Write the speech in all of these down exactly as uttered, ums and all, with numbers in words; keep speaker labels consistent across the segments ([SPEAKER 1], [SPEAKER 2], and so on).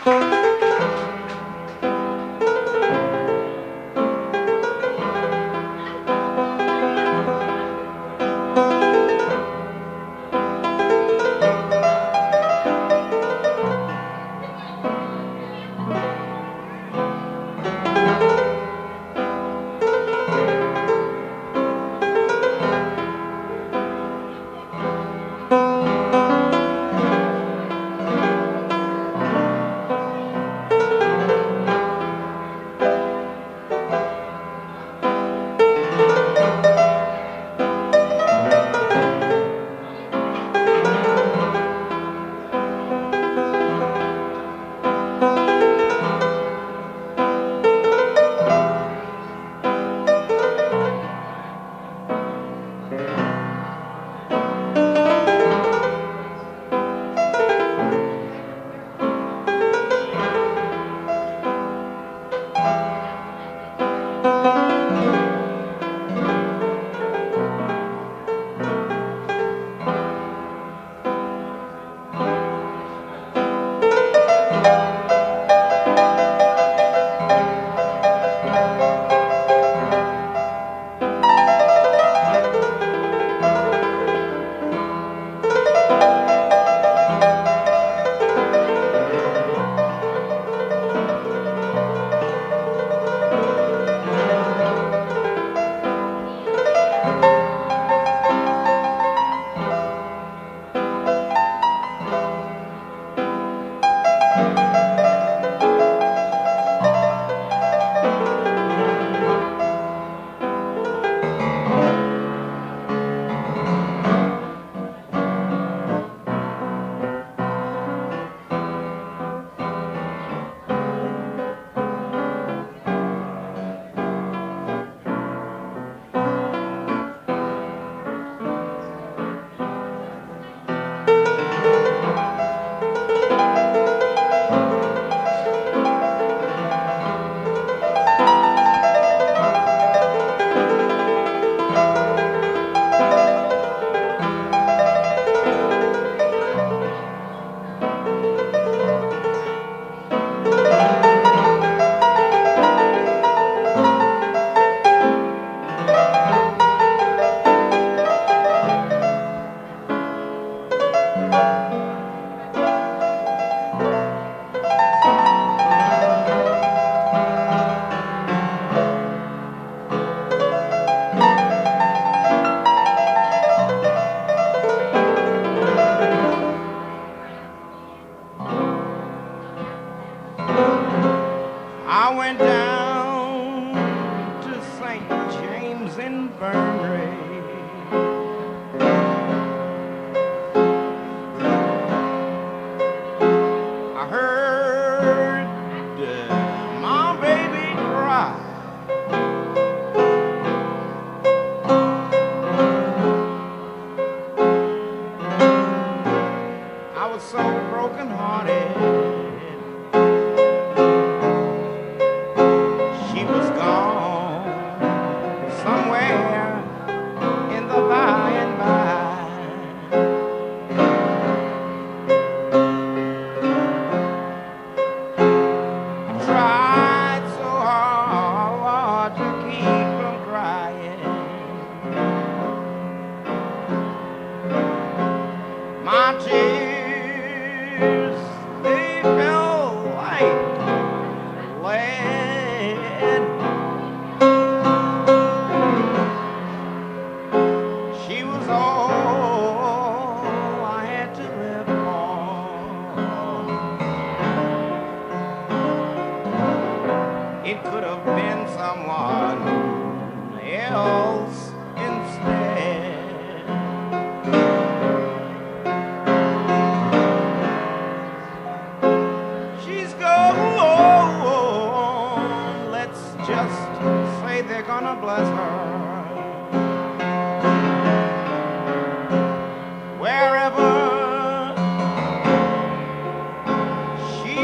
[SPEAKER 1] I went down to Saint James Infirmary. I heard uh, my baby cry. I was so broken-hearted. My tears, they fell like lead. She was all I had to live for. It could have been someone else instead. Just say they're gonna bless her wherever she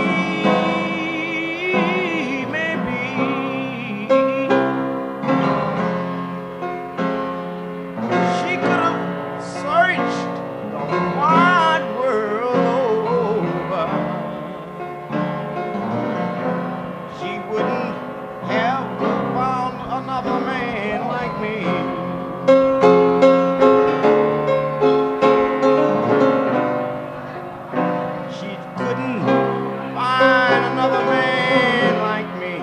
[SPEAKER 1] may be. She could have searched the wide world over, another man like me.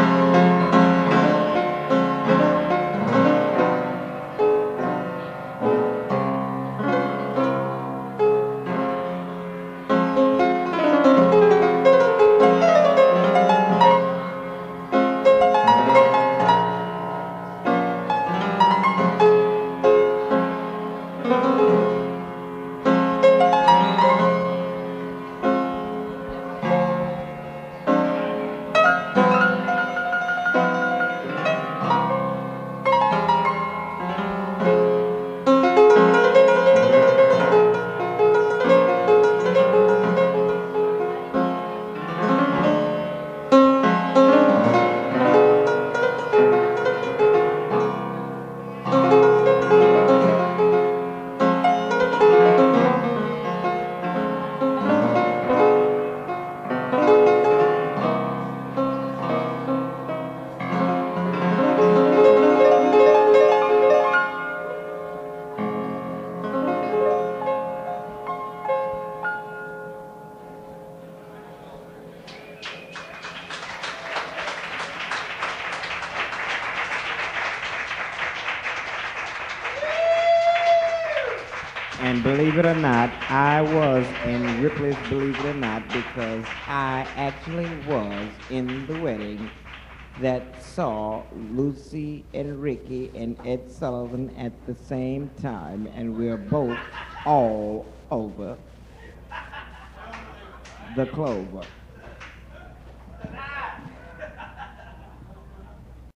[SPEAKER 1] And believe it or not, I was in Ripley's Believe It or Not because I actually was in the wedding that saw Lucy and Ricky and Ed Sullivan at the same time, and we're both all over the clover.